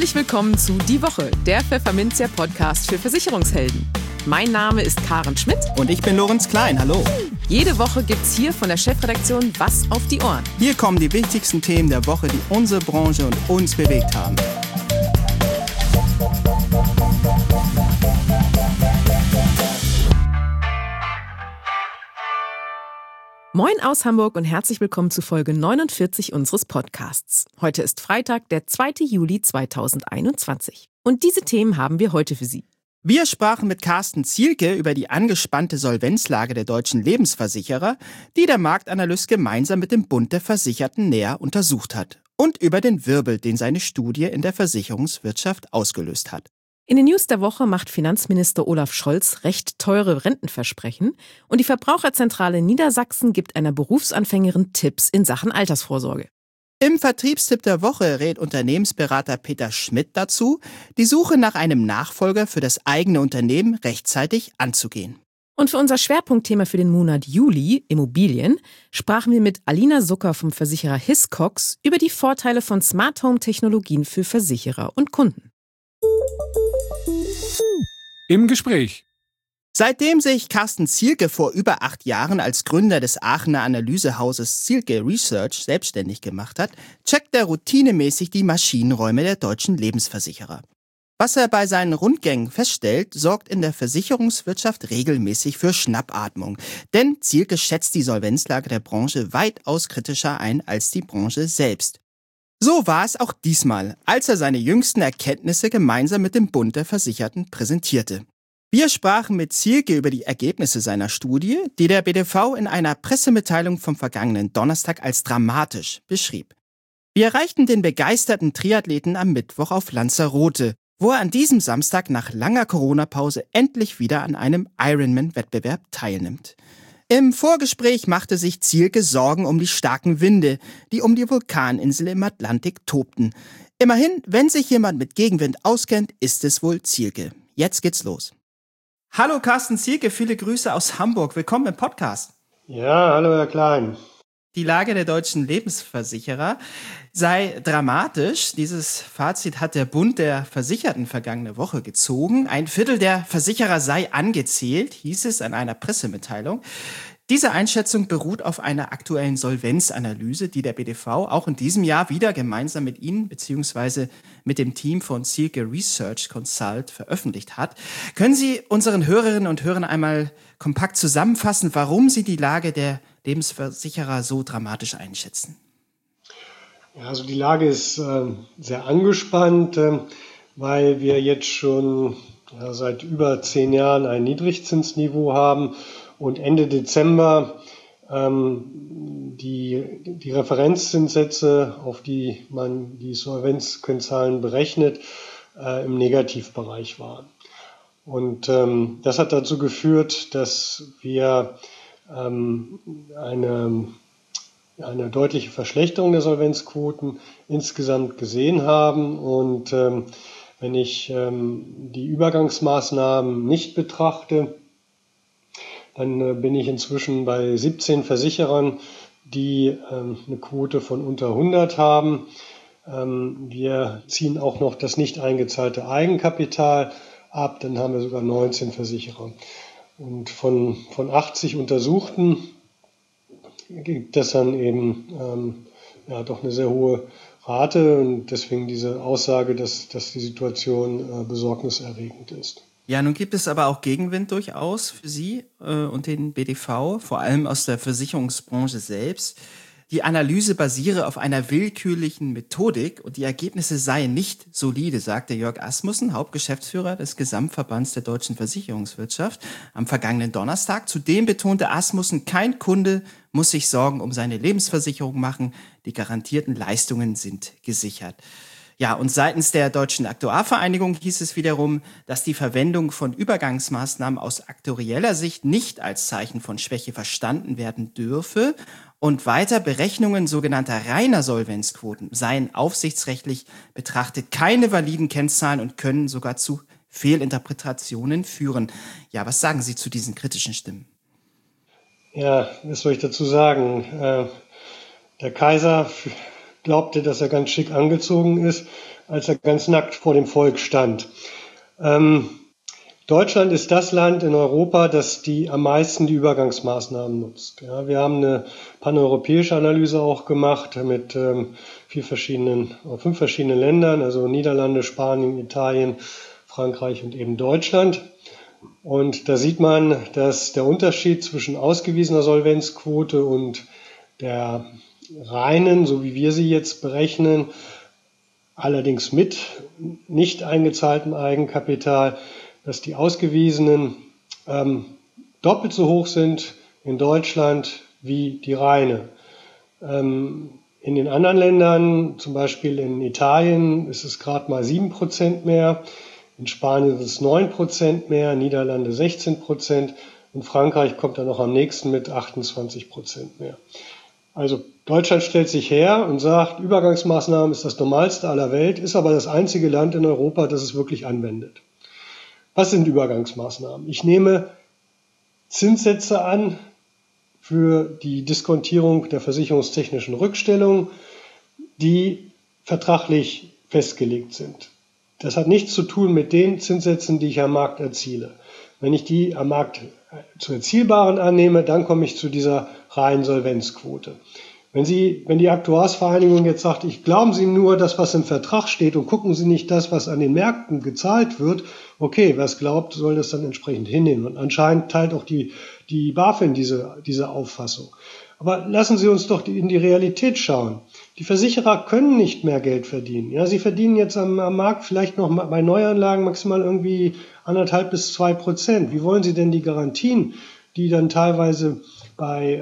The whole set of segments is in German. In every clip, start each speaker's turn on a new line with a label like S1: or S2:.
S1: Herzlich willkommen zu Die Woche, der Pfefferminzia-Podcast für Versicherungshelden. Mein Name ist Karen Schmidt.
S2: Und ich bin Lorenz Klein, hallo.
S1: Jede Woche gibt's hier von der Chefredaktion was auf die Ohren.
S2: Hier kommen die wichtigsten Themen der Woche, die unsere Branche und uns bewegt haben.
S1: Moin aus Hamburg und herzlich willkommen zu Folge 49 unseres Podcasts. Heute ist Freitag, der 2. Juli 2021. Und diese Themen haben wir heute für Sie.
S2: Wir sprachen mit Carsten Zielke über die angespannte Solvenzlage der deutschen Lebensversicherer, die der Marktanalyst gemeinsam mit dem Bund der Versicherten näher untersucht hat. Und über den Wirbel, den seine Studie in der Versicherungswirtschaft ausgelöst hat.
S1: In den News der Woche macht Finanzminister Olaf Scholz recht teure Rentenversprechen und die Verbraucherzentrale Niedersachsen gibt einer Berufsanfängerin Tipps in Sachen Altersvorsorge.
S2: Im Vertriebstipp der Woche rät Unternehmensberater Peter Schmidt dazu, die Suche nach einem Nachfolger für das eigene Unternehmen rechtzeitig anzugehen.
S1: Und für unser Schwerpunktthema für den Monat Juli, Immobilien, sprachen wir mit Alina Sucker vom Versicherer Hiscox über die Vorteile von Smart Home Technologien für Versicherer und Kunden.
S3: Im Gespräch.
S2: Seitdem sich Carsten Zielke vor über 8 Jahren als Gründer des Aachener Analysehauses Zielke Research selbstständig gemacht hat, checkt er routinemäßig die Maschinenräume der deutschen Lebensversicherer. Was er bei seinen Rundgängen feststellt, sorgt in der Versicherungswirtschaft regelmäßig für Schnappatmung. Denn Zielke schätzt die Solvenzlage der Branche weitaus kritischer ein als die Branche selbst. So war es auch diesmal, als er seine jüngsten Erkenntnisse gemeinsam mit dem Bund der Versicherten präsentierte. Wir sprachen mit Zielke über die Ergebnisse seiner Studie, die der BDV in einer Pressemitteilung vom vergangenen Donnerstag als dramatisch beschrieb. Wir erreichten den begeisterten Triathleten am Mittwoch auf Lanzarote, wo er an diesem Samstag nach langer Corona-Pause endlich wieder an einem Ironman-Wettbewerb teilnimmt. Im Vorgespräch machte sich Zielke Sorgen um die starken Winde, die um die Vulkaninsel im Atlantik tobten. Immerhin, wenn sich jemand mit Gegenwind auskennt, ist es wohl Zielke. Jetzt geht's los. Hallo Carsten Zielke, viele Grüße aus Hamburg. Willkommen im Podcast.
S4: Ja, hallo Herr Klein.
S2: Die Lage der deutschen Lebensversicherer sei dramatisch. Dieses Fazit hat der Bund der Versicherten vergangene Woche gezogen. 1/4 der Versicherer sei angezählt, hieß es in einer Pressemitteilung. Diese Einschätzung beruht auf einer aktuellen Solvenzanalyse, die der BDV auch in diesem Jahr wieder gemeinsam mit Ihnen bzw. mit dem Team von Zielke Research Consult veröffentlicht hat. Können Sie unseren Hörerinnen und Hörern einmal kompakt zusammenfassen, warum Sie die Lage der Lebensversicherer so dramatisch einschätzen?
S4: Ja, also die Lage ist sehr angespannt, weil wir jetzt schon seit über 10 Jahren ein Niedrigzinsniveau haben und Ende Dezember die Referenzzinssätze, auf die man die Solvenzkennzahlen berechnet, im Negativbereich waren. Und das hat dazu geführt, dass wir eine deutliche Verschlechterung der Solvenzquoten insgesamt gesehen haben. Und wenn ich die Übergangsmaßnahmen nicht betrachte, dann bin ich inzwischen bei 17 Versicherern, die eine Quote von unter 100 haben. Wir ziehen auch noch das nicht eingezahlte Eigenkapital ab, dann haben wir sogar 19 Versicherer. Und von 80 Untersuchten gibt das dann eben doch eine sehr hohe Rate und deswegen diese Aussage, dass die Situation besorgniserregend ist.
S2: Ja, nun gibt es aber auch Gegenwind durchaus für Sie und den BDV, vor allem aus der Versicherungsbranche selbst. Die Analyse basiere auf einer willkürlichen Methodik und die Ergebnisse seien nicht solide, sagte Jörg Asmussen, Hauptgeschäftsführer des Gesamtverbands der deutschen Versicherungswirtschaft, am vergangenen Donnerstag. Zudem betonte Asmussen, kein Kunde muss sich Sorgen um seine Lebensversicherung machen, die garantierten Leistungen sind gesichert. Ja, und seitens der Deutschen Aktuarvereinigung hieß es wiederum, dass die Verwendung von Übergangsmaßnahmen aus aktuarieller Sicht nicht als Zeichen von Schwäche verstanden werden dürfe und weiter Berechnungen sogenannter reiner Solvenzquoten seien aufsichtsrechtlich betrachtet keine validen Kennzahlen und können sogar zu Fehlinterpretationen führen. Ja, was sagen Sie zu diesen kritischen Stimmen?
S4: Ja, was soll ich dazu sagen? Der Kaiser glaubte, dass er ganz schick angezogen ist, als er ganz nackt vor dem Volk stand. Deutschland ist das Land in Europa, das am meisten die Übergangsmaßnahmen nutzt. Ja, wir haben eine paneuropäische Analyse auch gemacht mit 5 verschiedenen Ländern, also Niederlande, Spanien, Italien, Frankreich und eben Deutschland. Und da sieht man, dass der Unterschied zwischen ausgewiesener Solvenzquote und der reinen, so wie wir sie jetzt berechnen, allerdings mit nicht eingezahltem Eigenkapital, dass die ausgewiesenen doppelt so hoch sind in Deutschland wie die reine. In den anderen Ländern, zum Beispiel in Italien, ist es gerade mal 7% mehr. In Spanien ist es 9% mehr, Niederlande 16% und Frankreich kommt dann noch am nächsten mit 28% mehr. Also Deutschland stellt sich her und sagt, Übergangsmaßnahmen ist das Normalste aller Welt, ist aber das einzige Land in Europa, das es wirklich anwendet. Was sind Übergangsmaßnahmen? Ich nehme Zinssätze an für die Diskontierung der versicherungstechnischen Rückstellungen, die vertraglich festgelegt sind. Das hat nichts zu tun mit den Zinssätzen, die ich am Markt erziele. Wenn ich die am Markt zu erzielbaren annehme, dann komme ich zu dieser reinen Solvenzquote. Wenn die Aktuarsvereinigung jetzt sagt, glauben Sie nur das, was im Vertrag steht und gucken Sie nicht das, was an den Märkten gezahlt wird, okay, wer es glaubt, soll das dann entsprechend hinnehmen. Und anscheinend teilt auch die BaFin diese Auffassung. Aber lassen Sie uns doch in die Realität schauen. Die Versicherer können nicht mehr Geld verdienen. Ja, sie verdienen jetzt am Markt vielleicht noch bei Neuanlagen maximal irgendwie 1,5 bis 2%. Wie wollen Sie denn die Garantien, die dann teilweise bei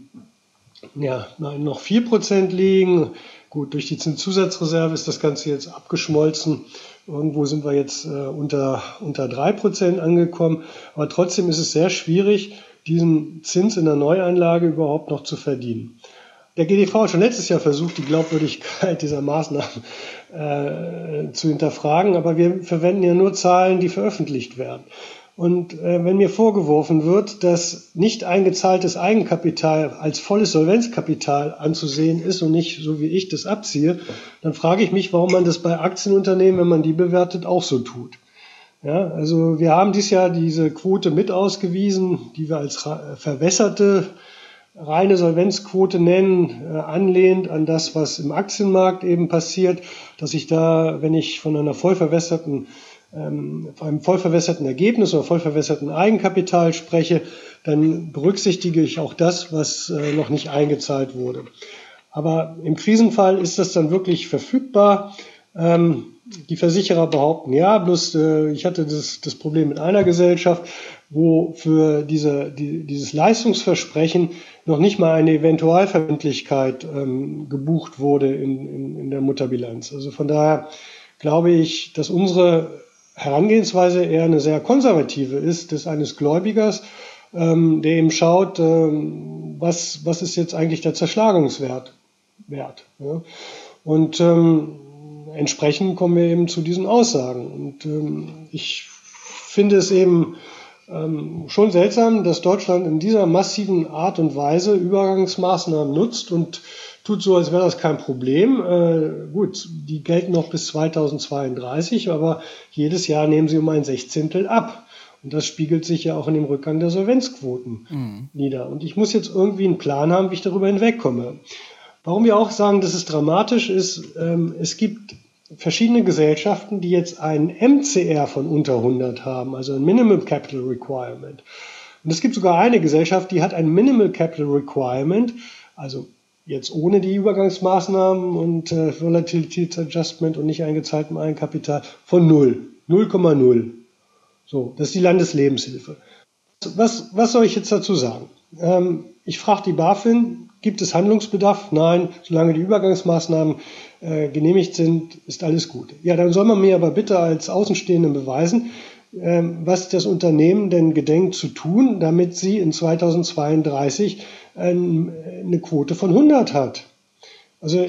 S4: noch 4% liegen? Gut, durch die Zinszusatzreserve ist das Ganze jetzt abgeschmolzen. Irgendwo sind wir jetzt unter 3% angekommen. Aber trotzdem ist es sehr schwierig, diesen Zins in der Neuanlage überhaupt noch zu verdienen. Der GDV hat schon letztes Jahr versucht, die Glaubwürdigkeit dieser Maßnahmen zu hinterfragen, aber wir verwenden ja nur Zahlen, die veröffentlicht werden. Und wenn mir vorgeworfen wird, dass nicht eingezahltes Eigenkapital als volles Solvenzkapital anzusehen ist und nicht so wie ich das abziehe, dann frage ich mich, warum man das bei Aktienunternehmen, wenn man die bewertet, auch so tut. Ja, also wir haben dieses Jahr diese Quote mit ausgewiesen, die wir als verwässerte reine Solvenzquote nennen, anlehnt an das, was im Aktienmarkt eben passiert, dass ich da, wenn ich von einem voll verwässerten Ergebnis oder voll verwässerten Eigenkapital spreche, dann berücksichtige ich auch das, was noch nicht eingezahlt wurde. Aber im Krisenfall ist das dann wirklich verfügbar. Die Versicherer behaupten, ja, bloß ich hatte das Problem mit einer Gesellschaft, wo für dieses Leistungsversprechen noch nicht mal eine Eventualverbindlichkeit gebucht wurde in der Mutterbilanz. Also von daher glaube ich, dass unsere Herangehensweise eher eine sehr konservative ist, des eines Gläubigers, der eben schaut, was ist jetzt eigentlich der Zerschlagungswert wert. Ja? Und entsprechend kommen wir eben zu diesen Aussagen. Und ich finde es eben schon seltsam, dass Deutschland in dieser massiven Art und Weise Übergangsmaßnahmen nutzt und tut so, als wäre das kein Problem. Gut, die gelten noch bis 2032, aber jedes Jahr nehmen sie um ein Sechzehntel ab. Und das spiegelt sich ja auch in dem Rückgang der Solvenzquoten nieder. Und ich muss jetzt irgendwie einen Plan haben, wie ich darüber hinwegkomme. Warum wir auch sagen, dass es dramatisch ist, es gibt verschiedene Gesellschaften, die jetzt einen MCR von unter 100 haben, also ein Minimum Capital Requirement. Und es gibt sogar eine Gesellschaft, die hat ein Minimal Capital Requirement, also jetzt ohne die Übergangsmaßnahmen und Volatilitätsadjustment und nicht eingezahltem Eigenkapital von 0,0. So, das ist die Landeslebenshilfe. Was soll ich jetzt dazu sagen? Ich frage die BaFin, gibt es Handlungsbedarf? Nein, solange die Übergangsmaßnahmen genehmigt sind, ist alles gut. Ja, dann soll man mir aber bitte als Außenstehenden beweisen, was das Unternehmen denn gedenkt zu tun, damit sie in 2032 eine Quote von 100 hat. Also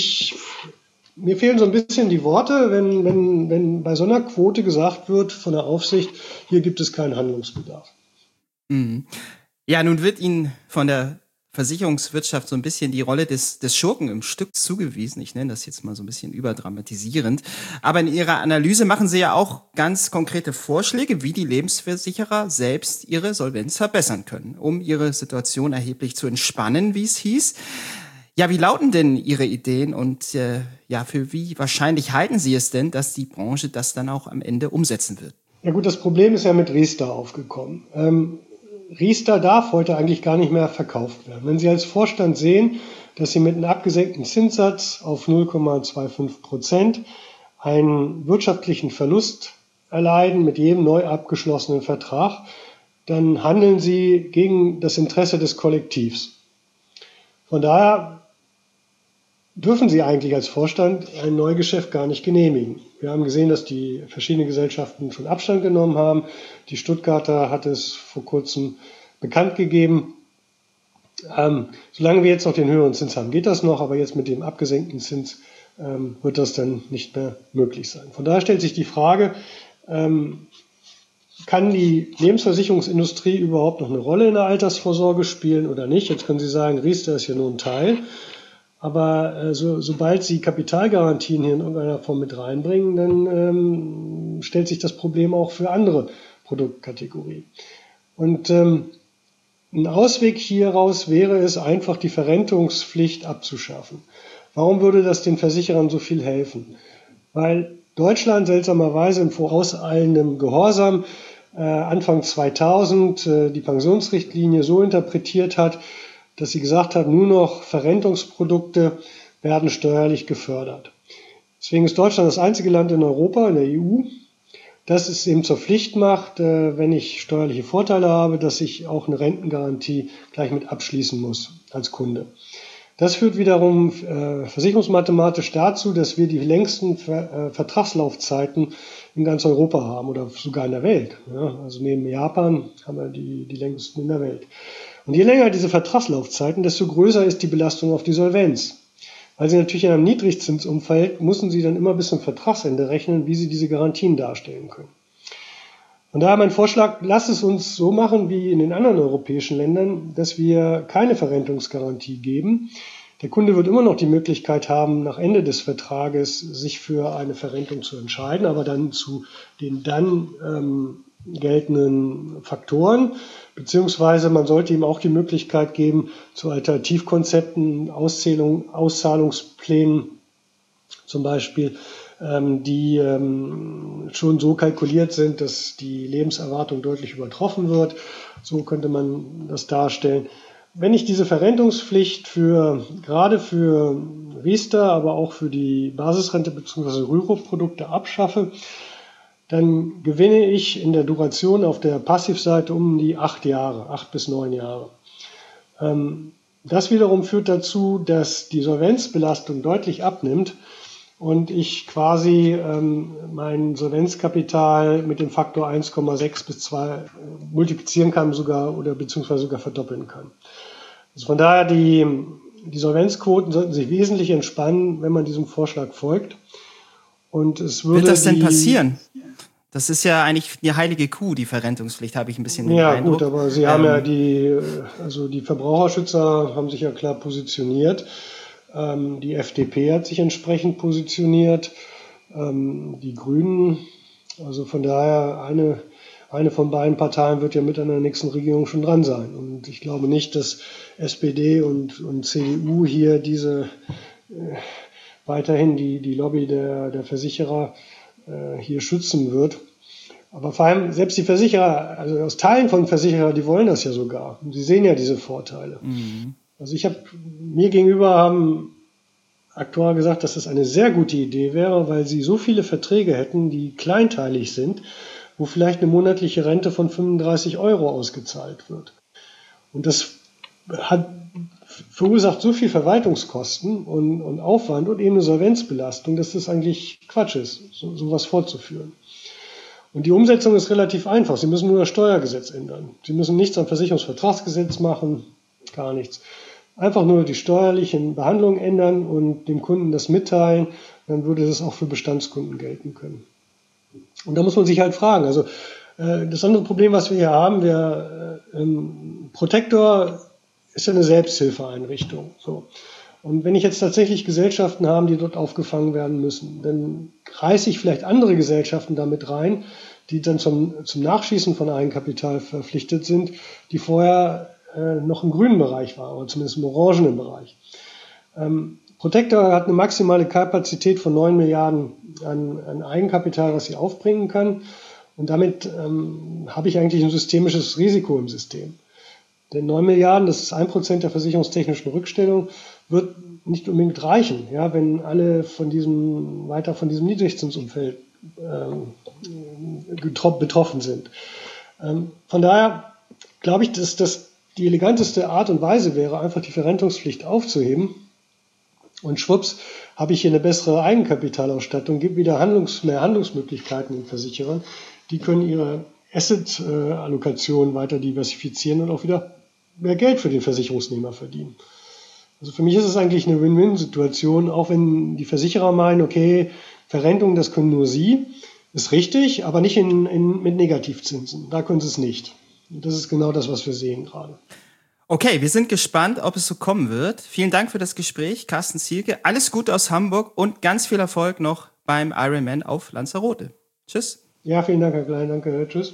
S4: mir fehlen so ein bisschen die Worte, wenn bei so einer Quote gesagt wird von der Aufsicht, hier gibt es keinen Handlungsbedarf.
S2: Ja, nun wird Ihnen von der Versicherungswirtschaft so ein bisschen die Rolle des Schurken im Stück zugewiesen. Ich nenne das jetzt mal so ein bisschen überdramatisierend. Aber in Ihrer Analyse machen Sie ja auch ganz konkrete Vorschläge, wie die Lebensversicherer selbst ihre Solvenz verbessern können, um ihre Situation erheblich zu entspannen, wie es hieß. Ja, wie lauten denn Ihre Ideen und für wie wahrscheinlich halten Sie es denn, dass die Branche das dann auch am Ende umsetzen wird?
S4: Ja gut, das Problem ist ja mit Riester aufgekommen. Riester darf heute eigentlich gar nicht mehr verkauft werden. Wenn Sie als Vorstand sehen, dass Sie mit einem abgesenkten Zinssatz auf 0,25% einen wirtschaftlichen Verlust erleiden mit jedem neu abgeschlossenen Vertrag, dann handeln Sie gegen das Interesse des Kollektivs. Von daher dürfen Sie eigentlich als Vorstand ein Neugeschäft gar nicht genehmigen. Wir haben gesehen, dass die verschiedenen Gesellschaften schon Abstand genommen haben. Die Stuttgarter hat es vor kurzem bekannt gegeben. Solange wir jetzt noch den höheren Zins haben, geht das noch, aber jetzt mit dem abgesenkten Zins wird das dann nicht mehr möglich sein. Von daher stellt sich die Frage, kann die Lebensversicherungsindustrie überhaupt noch eine Rolle in der Altersvorsorge spielen oder nicht? Jetzt können Sie sagen, Riester ist ja nur ein Teil. Aber sobald Sie Kapitalgarantien hier in irgendeiner Form mit reinbringen, dann stellt sich das Problem auch für andere Produktkategorien. Und ein Ausweg hieraus wäre es, einfach die Verrentungspflicht abzuschaffen. Warum würde das den Versicherern so viel helfen? Weil Deutschland seltsamerweise im vorauseilenden Gehorsam Anfang 2000 die Pensionsrichtlinie so interpretiert hat, dass sie gesagt hat, nur noch Verrentungsprodukte werden steuerlich gefördert. Deswegen ist Deutschland das einzige Land in Europa, in der EU, das es eben zur Pflicht macht, wenn ich steuerliche Vorteile habe, dass ich auch eine Rentengarantie gleich mit abschließen muss als Kunde. Das führt wiederum versicherungsmathematisch dazu, dass wir die längsten Vertragslaufzeiten in ganz Europa haben oder sogar in der Welt. Ja, also neben Japan haben wir die längsten in der Welt. Und je länger diese Vertragslaufzeiten, desto größer ist die Belastung auf die Solvenz. Weil Sie natürlich in einem Niedrigzinsumfeld müssen Sie dann immer bis zum Vertragsende rechnen, wie Sie diese Garantien darstellen können. Von daher mein Vorschlag, lasst es uns so machen wie in den anderen europäischen Ländern, dass wir keine Verrentungsgarantie geben. Der Kunde wird immer noch die Möglichkeit haben, nach Ende des Vertrages sich für eine Verrentung zu entscheiden, aber dann zu den geltenden Faktoren, beziehungsweise man sollte ihm auch die Möglichkeit geben, zu Alternativkonzepten, Auszahlungsplänen zum Beispiel, die schon so kalkuliert sind, dass die Lebenserwartung deutlich übertroffen wird. So könnte man das darstellen. Wenn ich diese Verrentungspflicht gerade für Riester, aber auch für die Basisrente bzw. Rürup-Produkte abschaffe, dann gewinne ich in der Duration auf der Passivseite um die 8 bis 9 Jahre. Das wiederum führt dazu, dass die Solvenzbelastung deutlich abnimmt und ich quasi mein Solvenzkapital mit dem Faktor 1,6 bis 2 multiplizieren kann beziehungsweise sogar verdoppeln kann. Also von daher die Solvenzquoten sollten sich wesentlich entspannen, wenn man diesem Vorschlag folgt. Und es würde
S2: wird das denn passieren? Das ist ja eigentlich die heilige Kuh, die Verrentungspflicht, habe ich ein bisschen den Eindruck.
S4: Ja gut, aber Sie haben ja die Verbraucherschützer haben sich ja klar positioniert. Die FDP hat sich entsprechend positioniert. Die Grünen, also von daher eine von beiden Parteien wird ja mit an der nächsten Regierung schon dran sein. Und ich glaube nicht, dass SPD und CDU hier weiterhin die Lobby der Versicherer hier schützen wird. Aber vor allem selbst die Versicherer, also aus Teilen von Versicherern, die wollen das ja sogar. Und sie sehen ja diese Vorteile. Mhm. Also mir gegenüber haben Aktuare gesagt, dass das eine sehr gute Idee wäre, weil sie so viele Verträge hätten, die kleinteilig sind, wo vielleicht eine monatliche Rente von 35 € ausgezahlt wird. Und das verursacht so viel Verwaltungskosten und Aufwand und eben eine Solvenzbelastung, dass das eigentlich Quatsch ist, sowas fortzuführen. Und die Umsetzung ist relativ einfach. Sie müssen nur das Steuergesetz ändern. Sie müssen nichts am Versicherungsvertragsgesetz machen, gar nichts. Einfach nur die steuerlichen Behandlungen ändern und dem Kunden das mitteilen, dann würde das auch für Bestandskunden gelten können. Und da muss man sich halt fragen. Also das andere Problem, was wir hier haben, Protector ist ja eine Selbsthilfeeinrichtung. So. Und wenn ich jetzt tatsächlich Gesellschaften habe, die dort aufgefangen werden müssen, dann reiße ich vielleicht andere Gesellschaften damit rein, die dann zum Nachschießen von Eigenkapital verpflichtet sind, die vorher noch im grünen Bereich waren, oder zumindest im orangenen Bereich. Protector hat eine maximale Kapazität von 9 Milliarden an Eigenkapital, was sie aufbringen kann. Und damit habe ich eigentlich ein systemisches Risiko im System. Denn 9 Milliarden, das ist 1% der versicherungstechnischen Rückstellung, wird nicht unbedingt reichen, ja, wenn alle weiter von diesem Niedrigzinsumfeld betroffen sind. Von daher glaube ich, dass das die eleganteste Art und Weise wäre, einfach die Verrentungspflicht aufzuheben. Und schwupps, habe ich hier eine bessere Eigenkapitalausstattung, gibt wieder mehr Handlungsmöglichkeiten den Versicherern. Die können ihre Asset-Allokation weiter diversifizieren und auch wieder mehr Geld für den Versicherungsnehmer verdienen. Also für mich ist es eigentlich eine Win-Win-Situation, auch wenn die Versicherer meinen, okay, Verrentung, das können nur sie, ist richtig, aber nicht mit Negativzinsen. Da können sie es nicht. Und das ist genau das, was wir sehen gerade.
S2: Okay, wir sind gespannt, ob es so kommen wird. Vielen Dank für das Gespräch, Carsten Zielke. Alles Gute aus Hamburg und ganz viel Erfolg noch beim Ironman auf Lanzarote. Tschüss.
S4: Ja, vielen Dank, Herr Klein. Danke. Tschüss.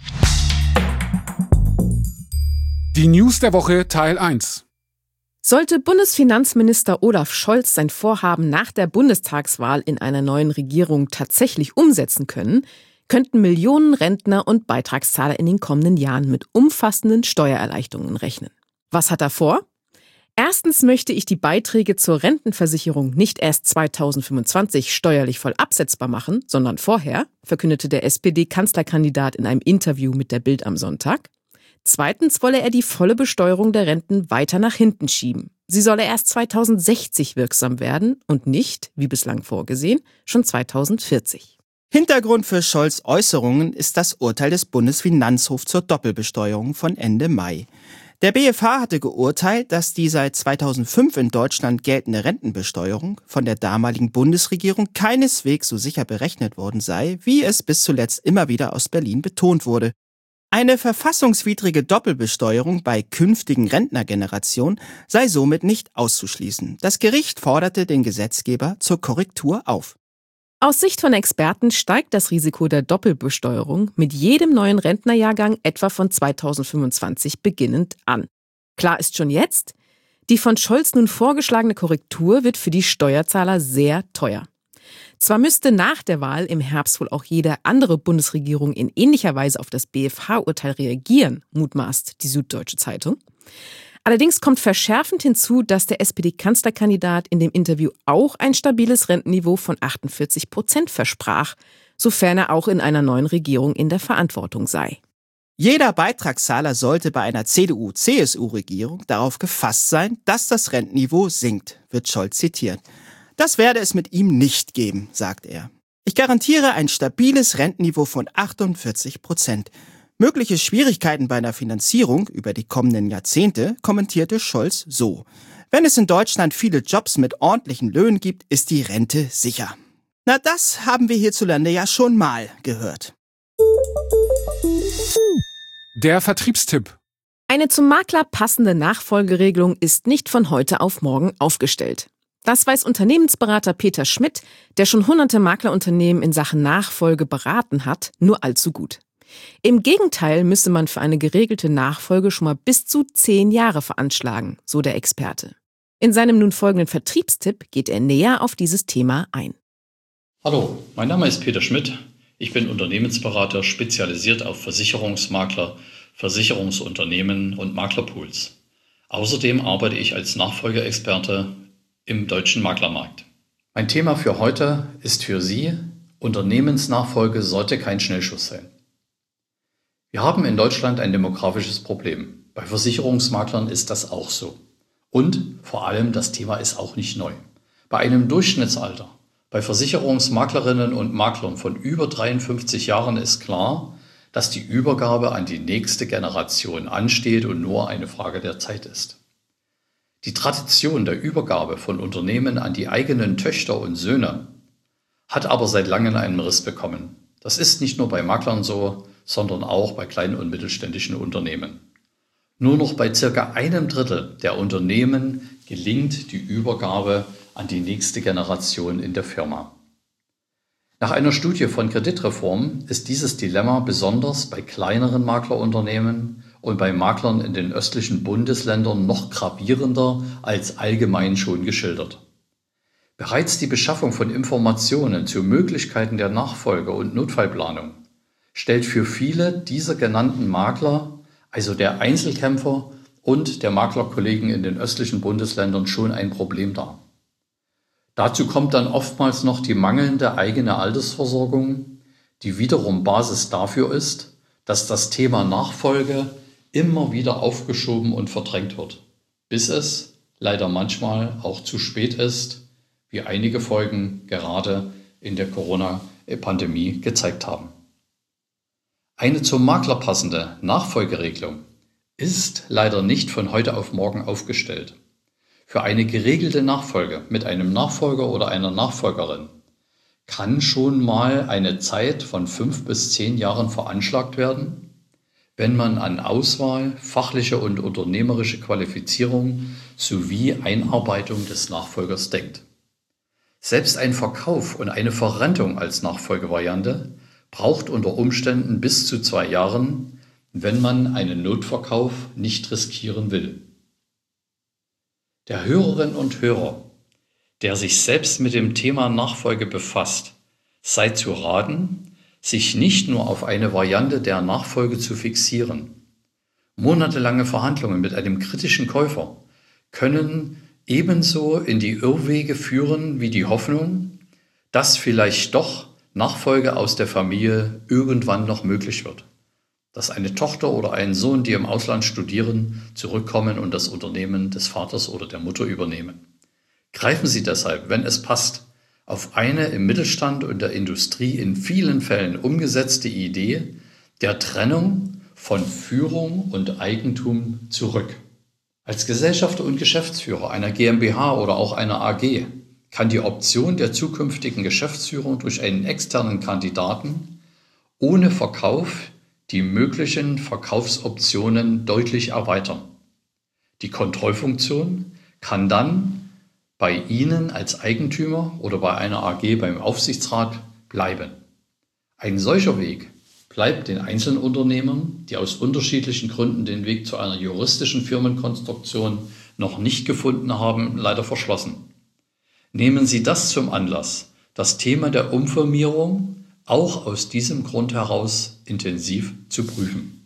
S3: Die News der Woche Teil 1.
S1: Sollte Bundesfinanzminister Olaf Scholz sein Vorhaben nach der Bundestagswahl in einer neuen Regierung tatsächlich umsetzen können, könnten Millionen Rentner und Beitragszahler in den kommenden Jahren mit umfassenden Steuererleichterungen rechnen. Was hat er vor? Erstens möchte ich die Beiträge zur Rentenversicherung nicht erst 2025 steuerlich voll absetzbar machen, sondern vorher, verkündete der SPD-Kanzlerkandidat in einem Interview mit der Bild am Sonntag. Zweitens wolle er die volle Besteuerung der Renten weiter nach hinten schieben. Sie solle erst 2060 wirksam werden und nicht, wie bislang vorgesehen, schon 2040.
S2: Hintergrund für Scholz' Äußerungen ist das Urteil des Bundesfinanzhofs zur Doppelbesteuerung von Ende Mai. Der BfH hatte geurteilt, dass die seit 2005 in Deutschland geltende Rentenbesteuerung von der damaligen Bundesregierung keineswegs so sicher berechnet worden sei, wie es bis zuletzt immer wieder aus Berlin betont wurde. Eine verfassungswidrige Doppelbesteuerung bei künftigen Rentnergenerationen sei somit nicht auszuschließen. Das Gericht forderte den Gesetzgeber zur Korrektur auf.
S1: Aus Sicht von Experten steigt das Risiko der Doppelbesteuerung mit jedem neuen Rentnerjahrgang etwa von 2025 beginnend an. Klar ist schon jetzt, die von Scholz nun vorgeschlagene Korrektur wird für die Steuerzahler sehr teuer. Zwar müsste nach der Wahl im Herbst wohl auch jede andere Bundesregierung in ähnlicher Weise auf das BfH-Urteil reagieren, mutmaßt die Süddeutsche Zeitung. Allerdings kommt verschärfend hinzu, dass der SPD-Kanzlerkandidat in dem Interview auch ein stabiles Rentenniveau von 48% versprach, sofern er auch in einer neuen Regierung in der Verantwortung sei.
S2: Jeder Beitragszahler sollte bei einer CDU-CSU-Regierung darauf gefasst sein, dass das Rentenniveau sinkt, wird Scholz zitiert. Das werde es mit ihm nicht geben, sagt er. Ich garantiere ein stabiles Rentenniveau von 48%. Mögliche Schwierigkeiten bei einer Finanzierung über die kommenden Jahrzehnte kommentierte Scholz so: Wenn es in Deutschland viele Jobs mit ordentlichen Löhnen gibt, ist die Rente sicher. Na, das haben wir hierzulande ja schon mal gehört.
S3: Der Vertriebstipp.
S1: Eine zum Makler passende Nachfolgeregelung ist nicht von heute auf morgen aufgestellt. Das weiß Unternehmensberater Peter Schmidt, der schon hunderte Maklerunternehmen in Sachen Nachfolge beraten hat, nur allzu gut. Im Gegenteil müsse man für eine geregelte Nachfolge schon mal bis zu 10 Jahre veranschlagen, so der Experte. In seinem nun folgenden Vertriebstipp geht er näher auf dieses Thema ein.
S5: Hallo, mein Name ist Peter Schmidt. Ich bin Unternehmensberater, spezialisiert auf Versicherungsmakler, Versicherungsunternehmen und Maklerpools. Außerdem arbeite ich als Nachfolgeexperte im deutschen Maklermarkt. Mein Thema für heute ist für Sie: Unternehmensnachfolge sollte kein Schnellschuss sein. Wir haben in Deutschland ein demografisches Problem. Bei Versicherungsmaklern ist das auch so. Und vor allem, das Thema ist auch nicht neu. Bei einem Durchschnittsalter bei Versicherungsmaklerinnen und Maklern von über 53 Jahren ist klar, dass die Übergabe an die nächste Generation ansteht und nur eine Frage der Zeit ist. Die Tradition der Übergabe von Unternehmen an die eigenen Töchter und Söhne hat aber seit langem einen Riss bekommen. Das ist nicht nur bei Maklern so, sondern auch bei kleinen und mittelständischen Unternehmen. Nur noch bei ca. 1/3 der Unternehmen gelingt die Übergabe an die nächste Generation in der Firma. Nach einer Studie von Kreditreform ist dieses Dilemma besonders bei kleineren Maklerunternehmen und bei Maklern in den östlichen Bundesländern noch gravierender als allgemein schon geschildert. Bereits die Beschaffung von Informationen zu Möglichkeiten der Nachfolge und Notfallplanung stellt für viele dieser genannten Makler, also der Einzelkämpfer und der Maklerkollegen in den östlichen Bundesländern, schon ein Problem dar. Dazu kommt dann oftmals noch die mangelnde eigene Altersversorgung, die wiederum Basis dafür ist, dass das Thema Nachfolge immer wieder aufgeschoben und verdrängt wird, bis es leider manchmal auch zu spät ist, wie einige Folgen gerade in der Corona-Pandemie gezeigt haben. Eine zum Makler passende Nachfolgeregelung ist leider nicht von heute auf morgen aufgestellt. Für eine geregelte Nachfolge mit einem Nachfolger oder einer Nachfolgerin kann schon mal eine Zeit von 5 bis 10 Jahren veranschlagt werden, wenn man an Auswahl, fachliche und unternehmerische Qualifizierung sowie Einarbeitung des Nachfolgers denkt. Selbst ein Verkauf und eine Verrentung als Nachfolgevariante braucht unter Umständen bis zu 2 Jahren, wenn man einen Notverkauf nicht riskieren will. Der Hörerin und Hörer, der sich selbst mit dem Thema Nachfolge befasst, sei zu raten, sich nicht nur auf eine Variante der Nachfolge zu fixieren. Monatelange Verhandlungen mit einem kritischen Käufer können ebenso in die Irrwege führen wie die Hoffnung, dass vielleicht doch Nachfolge aus der Familie irgendwann noch möglich wird. Dass eine Tochter oder ein Sohn, die im Ausland studieren, zurückkommen und das Unternehmen des Vaters oder der Mutter übernehmen. Greifen Sie deshalb, wenn es passt, auf eine im Mittelstand und der Industrie in vielen Fällen umgesetzte Idee der Trennung von Führung und Eigentum zurück. Als Gesellschafter und Geschäftsführer einer GmbH oder auch einer AG kann die Option der zukünftigen Geschäftsführung durch einen externen Kandidaten ohne Verkauf die möglichen Verkaufsoptionen deutlich erweitern. Die Kontrollfunktion kann dann bei Ihnen als Eigentümer oder bei einer AG beim Aufsichtsrat bleiben. Ein solcher Weg bleibt den Einzelunternehmern, die aus unterschiedlichen Gründen den Weg zu einer juristischen Firmenkonstruktion noch nicht gefunden haben, leider verschlossen. Nehmen Sie das zum Anlass, das Thema der Umfirmierung auch aus diesem Grund heraus intensiv zu prüfen.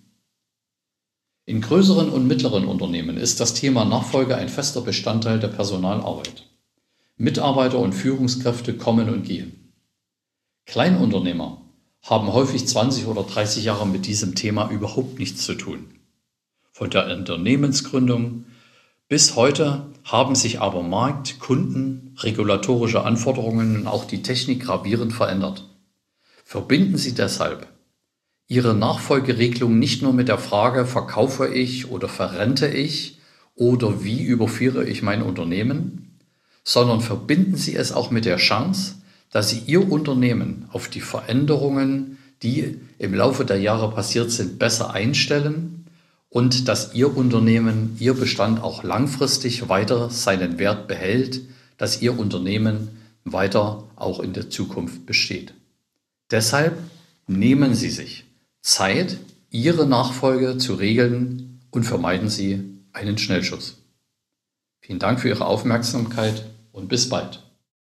S5: In größeren und mittleren Unternehmen ist das Thema Nachfolge ein fester Bestandteil der Personalarbeit. Mitarbeiter und Führungskräfte kommen und gehen. Kleinunternehmer haben häufig 20 oder 30 Jahre mit diesem Thema überhaupt nichts zu tun. Von der Unternehmensgründung bis heute haben sich aber Markt, Kunden, regulatorische Anforderungen und auch die Technik gravierend verändert. Verbinden Sie deshalb Ihre Nachfolgeregelung nicht nur mit der Frage, verkaufe ich oder verrente ich oder wie überführe ich mein Unternehmen, sondern verbinden Sie es auch mit der Chance, dass Sie Ihr Unternehmen auf die Veränderungen, die im Laufe der Jahre passiert sind, besser einstellen und dass Ihr Unternehmen, Ihr Bestand auch langfristig weiter seinen Wert behält, dass Ihr Unternehmen weiter auch in der Zukunft besteht. Deshalb nehmen Sie sich Zeit, Ihre Nachfolge zu regeln und vermeiden Sie einen Schnellschuss. Vielen Dank für Ihre Aufmerksamkeit und bis bald.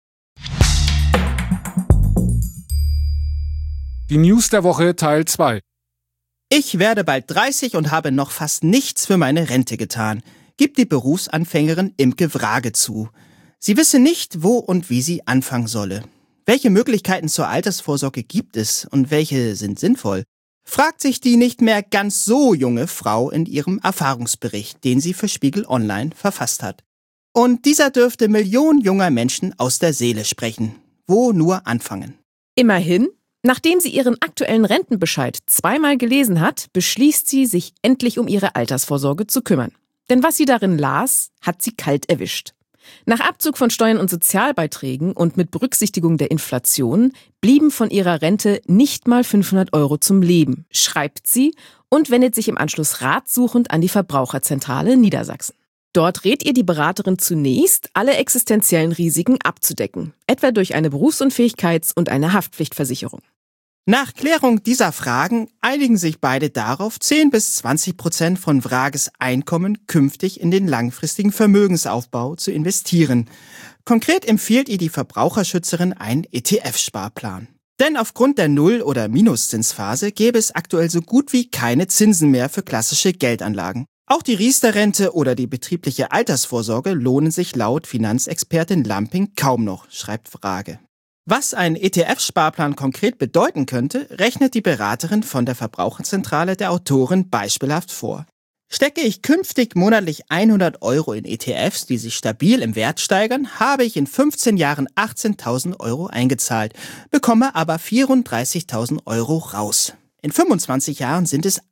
S3: Die News der Woche Teil 2.
S2: Ich werde bald 30 und habe noch fast nichts für meine Rente getan, gibt die Berufsanfängerin Imke Wrage zu. Sie wisse nicht, wo und wie sie anfangen solle. Welche Möglichkeiten zur Altersvorsorge gibt es und welche sind sinnvoll? Fragt sich die nicht mehr ganz so junge Frau in ihrem Erfahrungsbericht, den sie für Spiegel Online verfasst hat. Und dieser dürfte Millionen junger Menschen aus der Seele sprechen. Wo nur anfangen?
S1: Immerhin, nachdem sie ihren aktuellen Rentenbescheid 2-mal gelesen hat, beschließt sie, sich endlich um ihre Altersvorsorge zu kümmern. Denn was sie darin las, hat sie kalt erwischt. Nach Abzug von Steuern und Sozialbeiträgen und mit Berücksichtigung der Inflation blieben von ihrer Rente nicht mal 500 € zum Leben, schreibt sie und wendet sich im Anschluss ratsuchend an die Verbraucherzentrale Niedersachsen. Dort rät ihr die Beraterin zunächst, alle existenziellen Risiken abzudecken, etwa durch eine Berufsunfähigkeits- und eine Haftpflichtversicherung.
S2: Nach Klärung dieser Fragen einigen sich beide darauf, 10-20% von Vrages Einkommen künftig in den langfristigen Vermögensaufbau zu investieren. Konkret empfiehlt ihr die Verbraucherschützerin einen ETF-Sparplan. Denn aufgrund der Null- oder Minuszinsphase gäbe es aktuell so gut wie keine Zinsen mehr für klassische Geldanlagen. Auch die Riester-Rente oder die betriebliche Altersvorsorge lohnen sich laut Finanzexpertin Lamping kaum noch, schreibt Vrage. Was ein ETF-Sparplan konkret bedeuten könnte, rechnet die Beraterin von der Verbraucherzentrale der Autorin beispielhaft vor. Stecke ich künftig monatlich 100 € in ETFs, die sich stabil im Wert steigern, habe ich in 15 Jahren 18.000 € eingezahlt, bekomme aber 34.000 € raus. In 25 Jahren sind es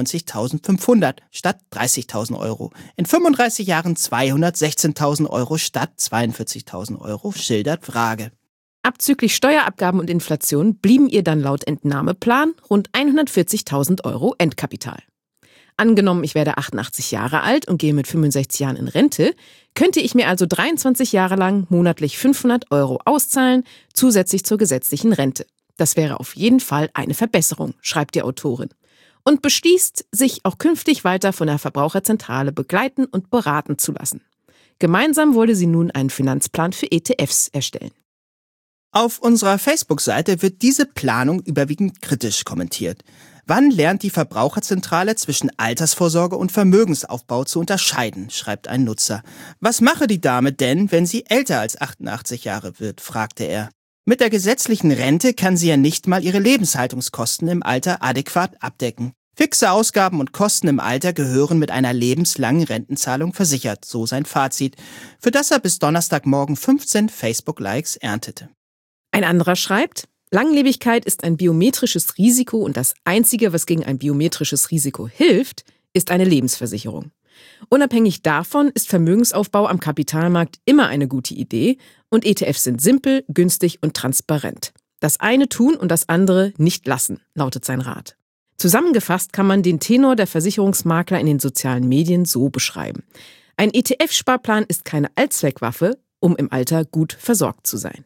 S2: 91.500 statt 30.000 €. In 35 Jahren 216.000 € statt 42.000 €, schildert Vrage.
S1: Abzüglich Steuerabgaben und Inflation blieben ihr dann laut Entnahmeplan rund 140.000 € Endkapital. Angenommen, ich werde 88 Jahre alt und gehe mit 65 Jahren in Rente, könnte ich mir also 23 Jahre lang monatlich 500 € auszahlen, zusätzlich zur gesetzlichen Rente. Das wäre auf jeden Fall eine Verbesserung, schreibt die Autorin. Und beschließt, sich auch künftig weiter von der Verbraucherzentrale begleiten und beraten zu lassen. Gemeinsam wollte sie nun einen Finanzplan für ETFs erstellen.
S2: Auf unserer Facebook-Seite wird diese Planung überwiegend kritisch kommentiert. Wann lernt die Verbraucherzentrale zwischen Altersvorsorge und Vermögensaufbau zu unterscheiden, schreibt ein Nutzer. Was mache die Dame denn, wenn sie älter als 88 Jahre wird, fragte er. Mit der gesetzlichen Rente kann sie ja nicht mal ihre Lebenshaltungskosten im Alter adäquat abdecken. Fixe Ausgaben und Kosten im Alter gehören mit einer lebenslangen Rentenzahlung versichert, so sein Fazit, für das er bis Donnerstagmorgen 15 Facebook-Likes erntete.
S1: Ein anderer schreibt, Langlebigkeit ist ein biometrisches Risiko und das Einzige, was gegen ein biometrisches Risiko hilft, ist eine Lebensversicherung. Unabhängig davon ist Vermögensaufbau am Kapitalmarkt immer eine gute Idee und ETFs sind simpel, günstig und transparent. Das eine tun und das andere nicht lassen, lautet sein Rat. Zusammengefasst kann man den Tenor der Versicherungsmakler in den sozialen Medien so beschreiben. Ein ETF-Sparplan ist keine Allzweckwaffe, um im Alter gut versorgt zu sein.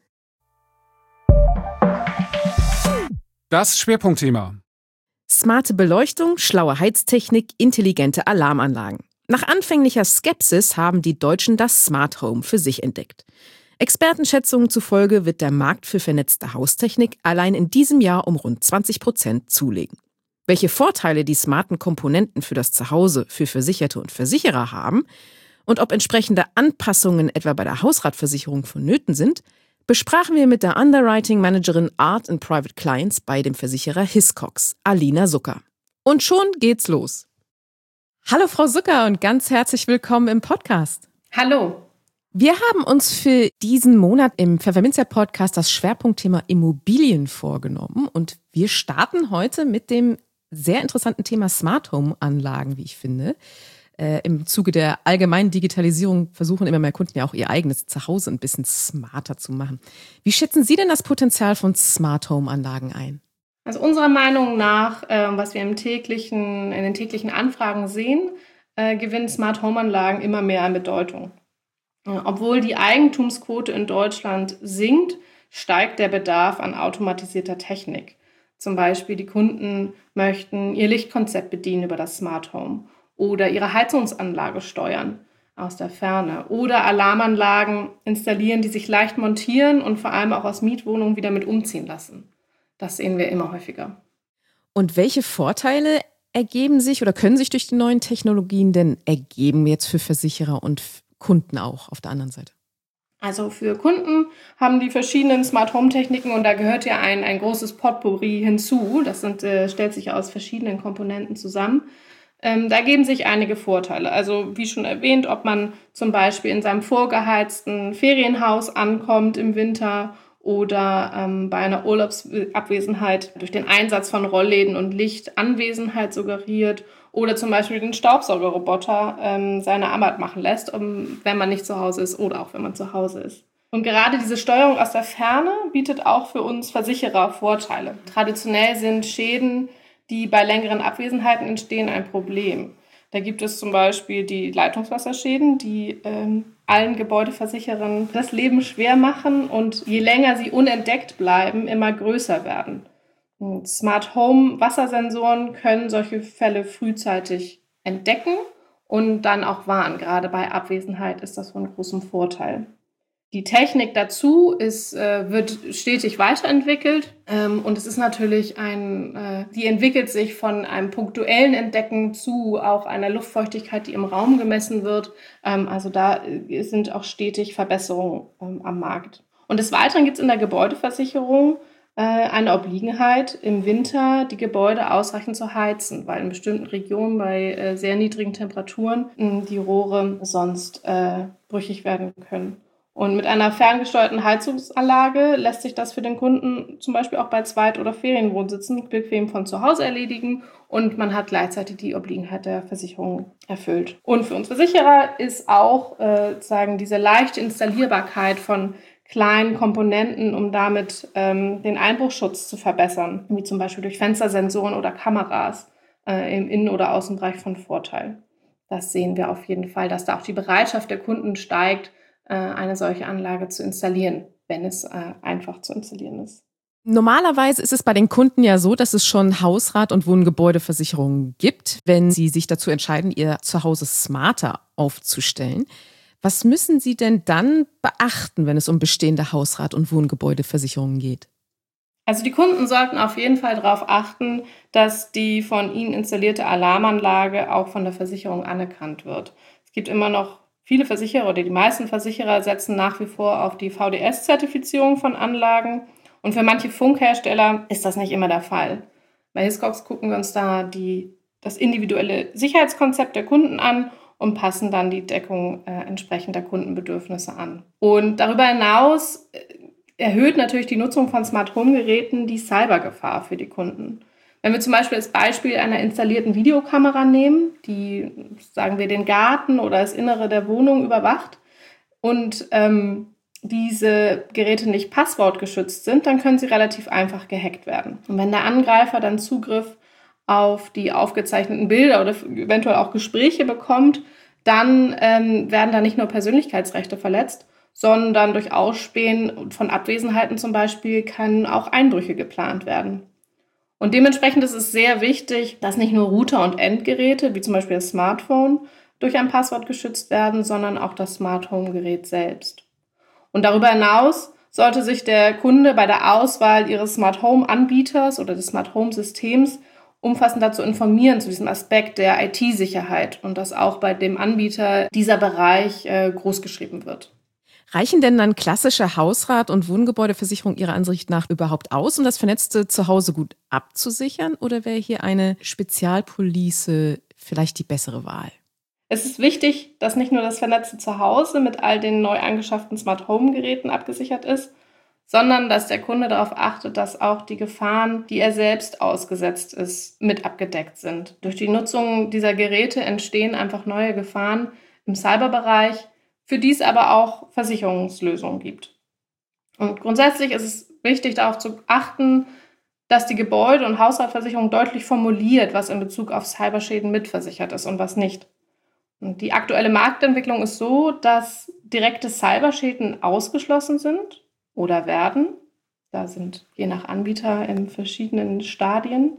S3: Das Schwerpunktthema.
S1: Smarte Beleuchtung, schlaue Heiztechnik, intelligente Alarmanlagen. Nach anfänglicher Skepsis haben die Deutschen das Smart Home für sich entdeckt. Expertenschätzungen zufolge wird der Markt für vernetzte Haustechnik allein in diesem Jahr um rund 20% zulegen. Welche Vorteile die smarten Komponenten für das Zuhause, für Versicherte und Versicherer haben und ob entsprechende Anpassungen etwa bei der Hausratversicherung vonnöten sind, besprachen wir mit der Underwriting Managerin Art and Private Clients bei dem Versicherer Hiscox, Alina Sucker. Und schon geht's los. Hallo Frau Sucker und ganz herzlich willkommen im Podcast.
S6: Hallo.
S1: Wir haben uns für diesen Monat im Pfefferminzia-Podcast das Schwerpunktthema Immobilien vorgenommen und wir starten heute mit dem sehr interessanten Thema Smart Home Anlagen, wie ich finde. Im Zuge der allgemeinen Digitalisierung versuchen immer mehr Kunden ja auch ihr eigenes Zuhause ein bisschen smarter zu machen. Wie schätzen Sie denn das Potenzial von Smart Home Anlagen ein?
S6: Also unserer Meinung nach, was wir in den täglichen Anfragen sehen, gewinnen Smart Home Anlagen immer mehr an Bedeutung. Obwohl die Eigentumsquote in Deutschland sinkt, steigt der Bedarf an automatisierter Technik. Zum Beispiel die Kunden möchten ihr Lichtkonzept bedienen über das Smart Home oder ihre Heizungsanlage steuern aus der Ferne oder Alarmanlagen installieren, die sich leicht montieren und vor allem auch aus Mietwohnungen wieder mit umziehen lassen. Das sehen wir immer häufiger.
S1: Und welche Vorteile ergeben sich oder können sich durch die neuen Technologien denn ergeben jetzt für Versicherer und Kunden auch auf der anderen Seite?
S6: Also für Kunden haben die verschiedenen Smart Home Techniken und da gehört ja ein großes Potpourri hinzu. Das stellt sich aus verschiedenen Komponenten zusammen. Da geben sich einige Vorteile. Also wie schon erwähnt, ob man zum Beispiel in seinem vorgeheizten Ferienhaus ankommt im Winter oder bei einer Urlaubsabwesenheit durch den Einsatz von Rollläden und Licht Anwesenheit suggeriert oder zum Beispiel den Staubsaugerroboter seine Arbeit machen lässt, wenn man nicht zu Hause ist oder auch wenn man zu Hause ist. Und gerade diese Steuerung aus der Ferne bietet auch für uns Versicherer Vorteile. Traditionell sind Schäden, die bei längeren Abwesenheiten entstehen, ein Problem. Da gibt es zum Beispiel die Leitungswasserschäden, die allen Gebäudeversicherern das Leben schwer machen und je länger sie unentdeckt bleiben, immer größer werden. Und Smart Home Wassersensoren können solche Fälle frühzeitig entdecken und dann auch warnen. Gerade bei Abwesenheit ist das von großem Vorteil. Die Technik dazu wird stetig weiterentwickelt und es ist natürlich die entwickelt sich von einem punktuellen Entdecken zu auch einer Luftfeuchtigkeit, die im Raum gemessen wird. Also da sind auch stetig Verbesserungen am Markt. Und des Weiteren gibt es in der Gebäudeversicherung eine Obliegenheit, im Winter die Gebäude ausreichend zu heizen, weil in bestimmten Regionen bei sehr niedrigen Temperaturen die Rohre sonst brüchig werden können. Und mit einer ferngesteuerten Heizungsanlage lässt sich das für den Kunden zum Beispiel auch bei Zweit- oder Ferienwohnsitzen bequem von zu Hause erledigen und man hat gleichzeitig die Obliegenheit der Versicherung erfüllt. Und für uns Versicherer ist auch diese leichte Installierbarkeit von kleinen Komponenten, um damit den Einbruchschutz zu verbessern, wie zum Beispiel durch Fenstersensoren oder Kameras im Innen- oder Außenbereich von Vorteil. Das sehen wir auf jeden Fall, dass da auch die Bereitschaft der Kunden steigt, eine solche Anlage zu installieren, wenn es einfach zu installieren ist.
S1: Normalerweise ist es bei den Kunden ja so, dass es schon Hausrat- und Wohngebäudeversicherungen gibt, wenn sie sich dazu entscheiden, ihr Zuhause smarter aufzustellen. Was müssen sie denn dann beachten, wenn es um bestehende Hausrat- und Wohngebäudeversicherungen geht?
S6: Also die Kunden sollten auf jeden Fall darauf achten, dass die von ihnen installierte Alarmanlage auch von der Versicherung anerkannt wird. Es gibt immer noch viele Versicherer oder die meisten Versicherer setzen nach wie vor auf die VDS-Zertifizierung von Anlagen und für manche Funkhersteller ist das nicht immer der Fall. Bei Hiscox gucken wir uns da das individuelle Sicherheitskonzept der Kunden an und passen dann die Deckung entsprechend der Kundenbedürfnisse an. Und darüber hinaus erhöht natürlich die Nutzung von Smart-Home-Geräten die Cybergefahr für die Kunden. Wenn wir zum Beispiel als Beispiel einer installierten Videokamera nehmen, die, sagen wir, den Garten oder das Innere der Wohnung überwacht und diese Geräte nicht passwortgeschützt sind, dann können sie relativ einfach gehackt werden. Und wenn der Angreifer dann Zugriff auf die aufgezeichneten Bilder oder eventuell auch Gespräche bekommt, dann werden da nicht nur Persönlichkeitsrechte verletzt, sondern durch Ausspähen von Abwesenheiten zum Beispiel können auch Einbrüche geplant werden. Und dementsprechend ist es sehr wichtig, dass nicht nur Router und Endgeräte, wie zum Beispiel das Smartphone, durch ein Passwort geschützt werden, sondern auch das Smart Home Gerät selbst. Und darüber hinaus sollte sich der Kunde bei der Auswahl ihres Smart Home Anbieters oder des Smart Home Systems umfassend dazu informieren zu diesem Aspekt der IT-Sicherheit und dass auch bei dem Anbieter dieser Bereich großgeschrieben wird.
S1: Reichen denn dann klassische Hausrat- und Wohngebäudeversicherungen Ihrer Ansicht nach überhaupt aus, um das vernetzte Zuhause gut abzusichern? Oder wäre hier eine Spezialpolice vielleicht die bessere Wahl?
S6: Es ist wichtig, dass nicht nur das vernetzte Zuhause mit all den neu angeschafften Smart-Home-Geräten abgesichert ist, sondern dass der Kunde darauf achtet, dass auch die Gefahren, die er selbst ausgesetzt ist, mit abgedeckt sind. Durch die Nutzung dieser Geräte entstehen einfach neue Gefahren im Cyberbereich, für die es aber auch Versicherungslösungen gibt. Und grundsätzlich ist es wichtig, darauf zu achten, dass die Gebäude- und Hausratversicherung deutlich formuliert, was in Bezug auf Cyberschäden mitversichert ist und was nicht. Und die aktuelle Marktentwicklung ist so, dass direkte Cyberschäden ausgeschlossen sind oder werden. Da sind je nach Anbieter in verschiedenen Stadien.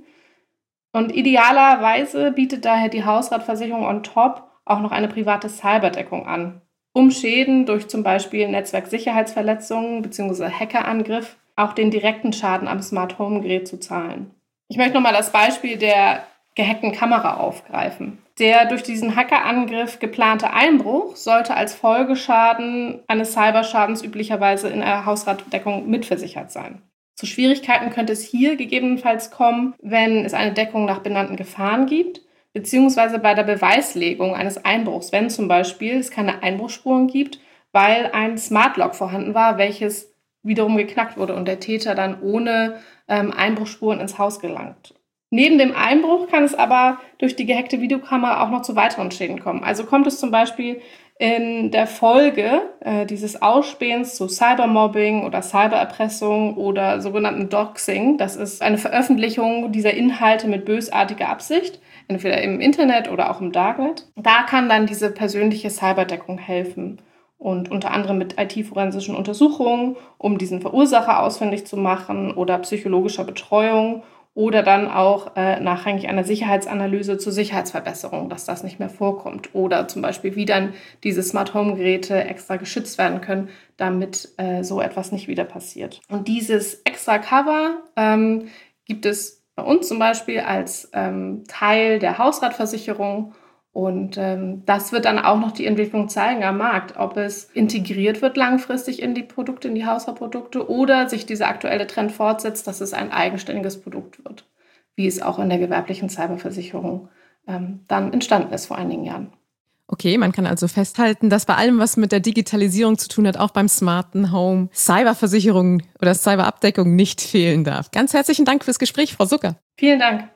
S6: Und idealerweise bietet daher die Hausratversicherung on top auch noch eine private Cyberdeckung an, um Schäden durch zum Beispiel Netzwerksicherheitsverletzungen bzw. Hackerangriff auch den direkten Schaden am Smart Home Gerät zu zahlen. Ich möchte nochmal das Beispiel der gehackten Kamera aufgreifen. Der durch diesen Hackerangriff geplante Einbruch sollte als Folgeschaden eines Cyberschadens üblicherweise in der Hausratdeckung mitversichert sein. Zu Schwierigkeiten könnte es hier gegebenenfalls kommen, wenn es eine Deckung nach benannten Gefahren gibt, beziehungsweise bei der Beweislegung eines Einbruchs, wenn zum Beispiel es keine Einbruchsspuren gibt, weil ein Smart Lock vorhanden war, welches wiederum geknackt wurde und der Täter dann ohne Einbruchsspuren ins Haus gelangt. Neben dem Einbruch kann es aber durch die gehackte Videokamera auch noch zu weiteren Schäden kommen. Also kommt es zum Beispiel in der Folge dieses Ausspähens zu Cybermobbing oder Cybererpressung oder sogenannten Doxing. Das ist eine Veröffentlichung dieser Inhalte mit bösartiger Absicht, entweder im Internet oder auch im Darknet. Da kann dann diese persönliche Cyberdeckung helfen. Und unter anderem mit IT-forensischen Untersuchungen, um diesen Verursacher ausfindig zu machen oder psychologischer Betreuung oder dann auch nachrangig einer Sicherheitsanalyse zur Sicherheitsverbesserung, dass das nicht mehr vorkommt. Oder zum Beispiel, wie dann diese Smart-Home-Geräte extra geschützt werden können, damit so etwas nicht wieder passiert. Und dieses extra Cover gibt es bei uns zum Beispiel als Teil der Hausratversicherung. Und das wird dann auch noch die Entwicklung zeigen am Markt, ob es integriert wird langfristig in die Produkte, in die Hausratprodukte oder sich dieser aktuelle Trend fortsetzt, dass es ein eigenständiges Produkt wird, wie es auch in der gewerblichen Cyberversicherung dann entstanden ist vor einigen Jahren.
S1: Okay, man kann also festhalten, dass bei allem, was mit der Digitalisierung zu tun hat, auch beim smarten Home Cyberversicherung oder Cyberabdeckung nicht fehlen darf. Ganz herzlichen Dank fürs Gespräch, Frau Sucker.
S6: Vielen Dank.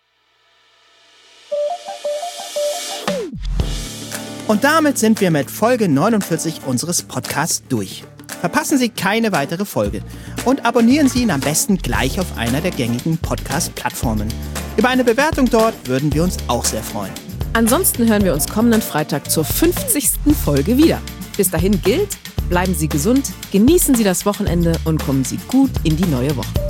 S2: Und damit sind wir mit Folge 49 unseres Podcasts durch. Verpassen Sie keine weitere Folge und abonnieren Sie ihn am besten gleich auf einer der gängigen Podcast-Plattformen. Über eine Bewertung dort würden wir uns auch sehr freuen.
S1: Ansonsten hören wir uns kommenden Freitag zur 50. Folge wieder. Bis dahin gilt, bleiben Sie gesund, genießen Sie das Wochenende und kommen Sie gut in die neue Woche.